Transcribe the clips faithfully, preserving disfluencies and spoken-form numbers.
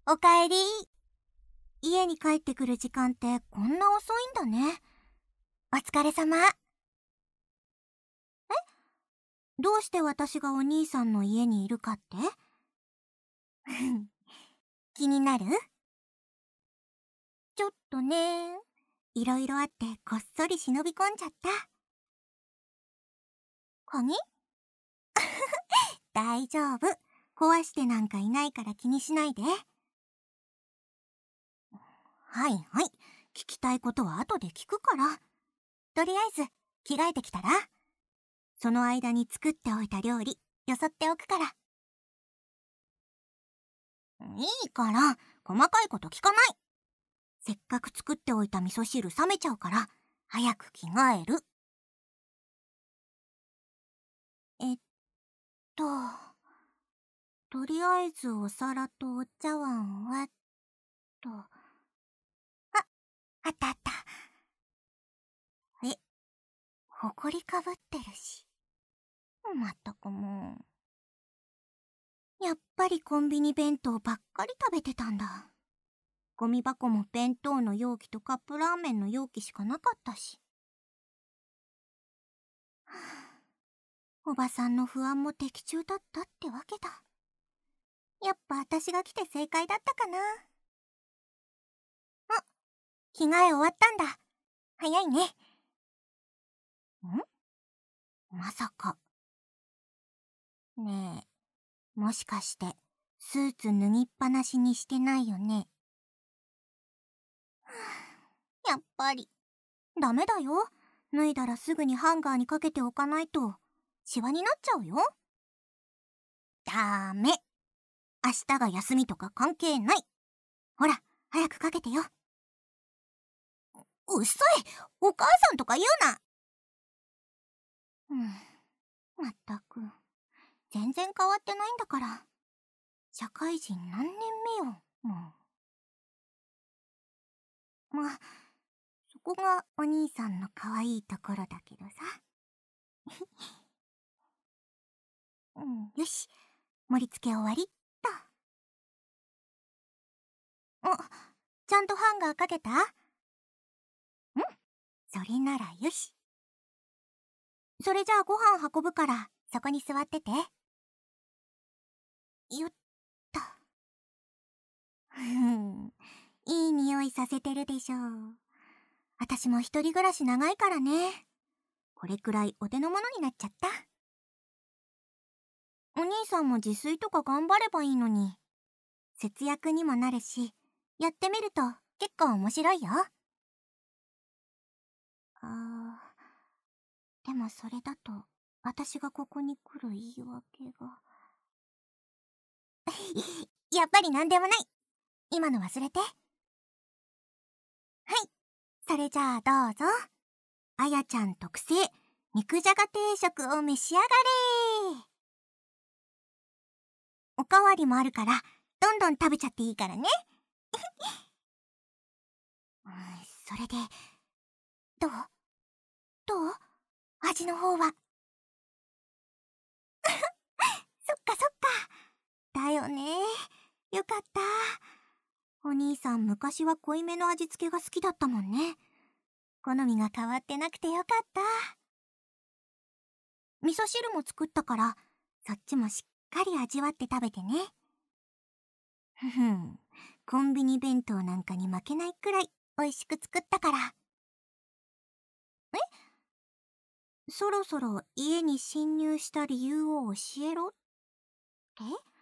おかえり。家に帰ってくる時間ってこんな遅いんだね。お疲れ様。え？どうして私がお兄さんの家にいるかって？気になる？ちょっとね。いろいろあってこっそり忍び込んじゃった。鍵？大丈夫。壊してなんかいないから気にしないで。はいはい。聞きたいことは後で聞くから。とりあえず、着替えてきたら？その間に作っておいた料理、よそっておくから。いいから、細かいこと聞かない。せっかく作っておいた味噌汁冷めちゃうから、早く着替える。えっと、とりあえずお皿とお茶碗は、と。あ、あったあった。え、ほこりかぶってるし。まったくもう。やっぱりコンビニ弁当ばっかり食べてたんだ。ゴミ箱も弁当の容器とカップラーメンの容器しかなかったし。おばさんの不安も的中だったってわけだ。やっぱ私が来て正解だったかな。あ、着替え終わったんだ。早いね。ん？まさか。ねえ、もしかしてスーツ脱ぎっぱなしにしてないよね。やっぱり。ダメだよ。脱いだらすぐにハンガーにかけておかないと、シワになっちゃうよ。ダメ。明日が休みとか関係ない。ほら、早くかけてよ。うっさい。お母さんとか言うな。うん、まったく。全然変わってないんだから。社会人何年目よ、もう。まあ、そこがお兄さんの可愛いところだけどさ。うん、よし。盛り付け終わりっと。あ、ちゃんとハンガーかけた？ん？それならよし。それじゃあご飯運ぶから、そこに座ってて。よっと。ふん、いい匂いさせてるでしょう。私も一人暮らし長いからね。これくらいお手の物になっちゃった。お兄さんも自炊とか頑張ればいいのに。節約にもなるし、やってみると結構面白いよ。あー、でもそれだと私がここに来る言い訳が。やっぱりなんでもない。今の忘れて。はい、それじゃあどうぞ。あやちゃん特製肉じゃが定食を召し上がれ。おかわりもあるからどんどん食べちゃっていいからね。うん、それでどう？どう？味の方は。そっかそっか。だよね。よかった。お兄さん昔は濃いめの味付けが好きだったもんね。好みが変わってなくてよかった。味噌汁も作ったから、そっちもしっかり味わって食べてね。ふふん、コンビニ弁当なんかに負けないくらい美味しく作ったから。え？そろそろ家に侵入した理由を教えろって？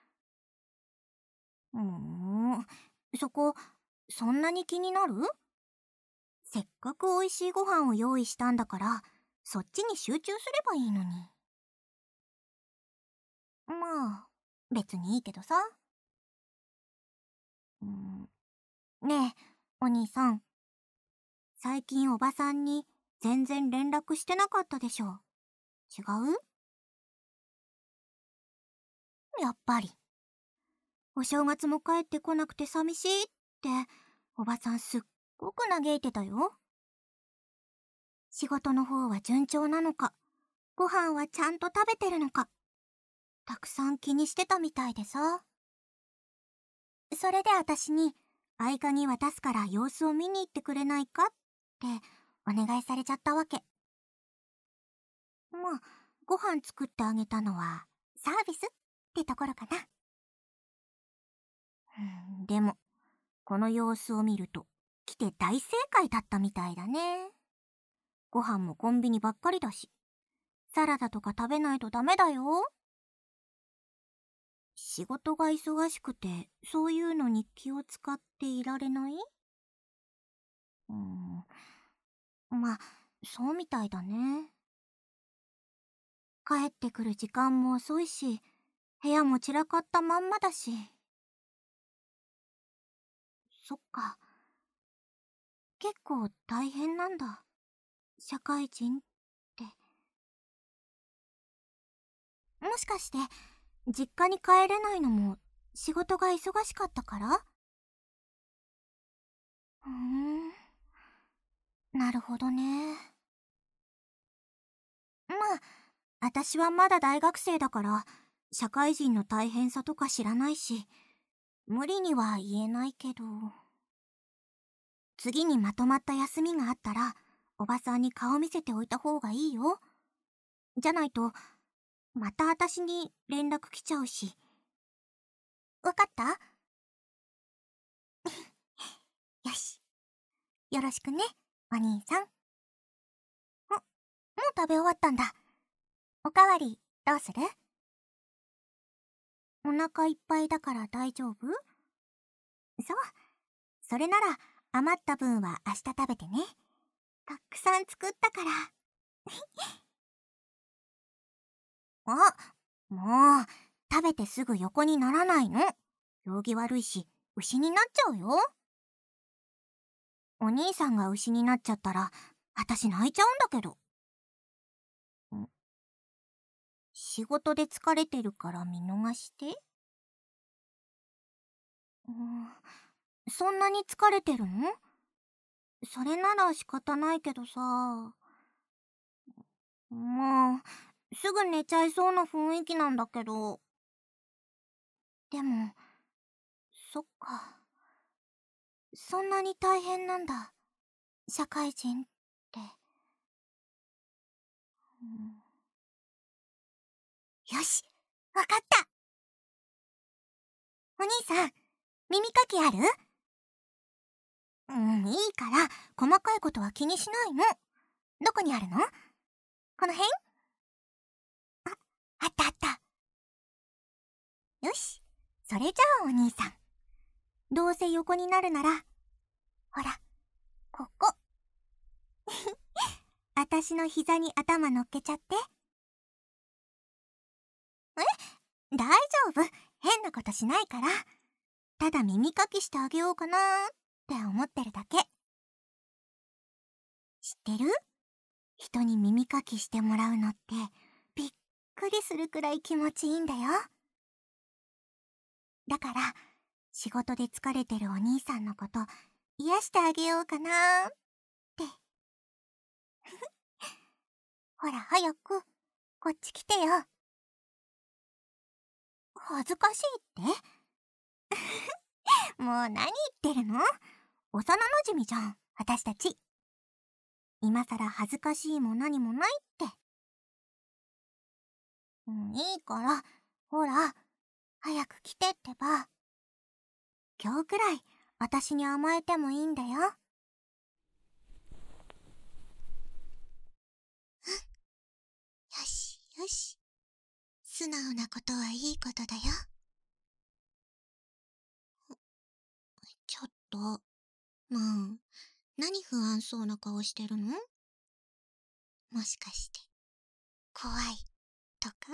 うーん、そこ、そんなに気になる？せっかく美味しいご飯を用意したんだから、そっちに集中すればいいのに。まあ、別にいいけどさ。うん、ねえ、お兄さん。最近おばさんに全然連絡してなかったでしょ。違う？やっぱり。お正月も帰ってこなくて寂しいって、おばさんすっごく嘆いてたよ。仕事の方は順調なのか、ご飯はちゃんと食べてるのか、たくさん気にしてたみたいでさ。 それで私に合鍵渡すから様子を見に行ってくれないかってお願いされちゃったわけ。まあ、ご飯作ってあげたのはサービスってところかな。うん、でも、この様子を見ると来て大正解だったみたいだね。ご飯もコンビニばっかりだし、サラダとか食べないとダメだよ。仕事が忙しくてそういうのに気を使っていられない？うん、まあ、そうみたいだね。帰ってくる時間も遅いし、部屋も散らかったまんまだし。そっか。結構大変なんだ。社会人って。もしかして、実家に帰れないのも仕事が忙しかったから？うーん。なるほどね。まあ、私はまだ大学生だから、社会人の大変さとか知らないし、無理には言えないけど。次にまとまった休みがあったら、おばさんに顔見せておいた方がいいよ。じゃないと、また私に連絡来ちゃうし。わかった？よし。よろしくね、お兄さん。ん、もう食べ終わったんだ。おかわり、どうする？お腹いっぱいだから大丈夫？そう。それなら、余った分は明日食べてね。たくさん作ったから。あ、もう、食べてすぐ横にならないの。行儀悪いし、牛になっちゃうよ。お兄さんが牛になっちゃったら、私泣いちゃうんだけど。ん、仕事で疲れてるから見逃して？うん、そんなに疲れてるの？それなら仕方ないけどさ。もう、すぐ寝ちゃいそうな雰囲気なんだけど。でも、そっか。そんなに大変なんだ。社会人って。うん、よし、わかった。お兄さん、耳かきある？うん、いいから、細かいことは気にしないの。どこにあるの？この辺？あ、あったあった。よし、それじゃあお兄さん。どうせ横になるなら、ほら、ここ。あたしの膝に頭乗っけちゃって。え？大丈夫。変なことしないから。ただ耳かきしてあげようかなーって思ってるだけ。知ってる？人に耳かきしてもらうのってびっくりするくらい気持ちいいんだよ。だから仕事で疲れてるお兄さんのこと癒してあげようかなーって。ほら早くこっち来てよ。恥ずかしいってもう何言ってるの？幼馴染じゃん私たち。今さら恥ずかしいも何もないって。うん、いいからほら早く来てってば。今日くらい私に甘えてもいいんだよ。よしよし。素直なことはいいことだよ。ちょっと、まあ、何不安そうな顔してるの？もしかして、怖いとか？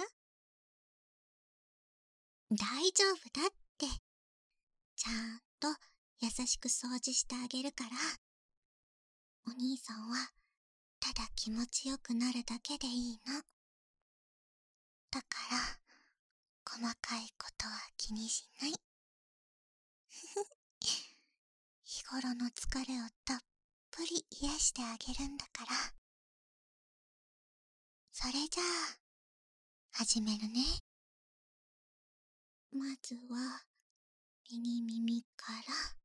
大丈夫だって。ちゃんと優しく掃除してあげるから。お兄さんは、ただ気持ちよくなるだけでいいの。だから、細かいことは気にしない。日頃の疲れをたっぷり癒してあげるんだから。それじゃあ、始めるね。まずは、 右耳から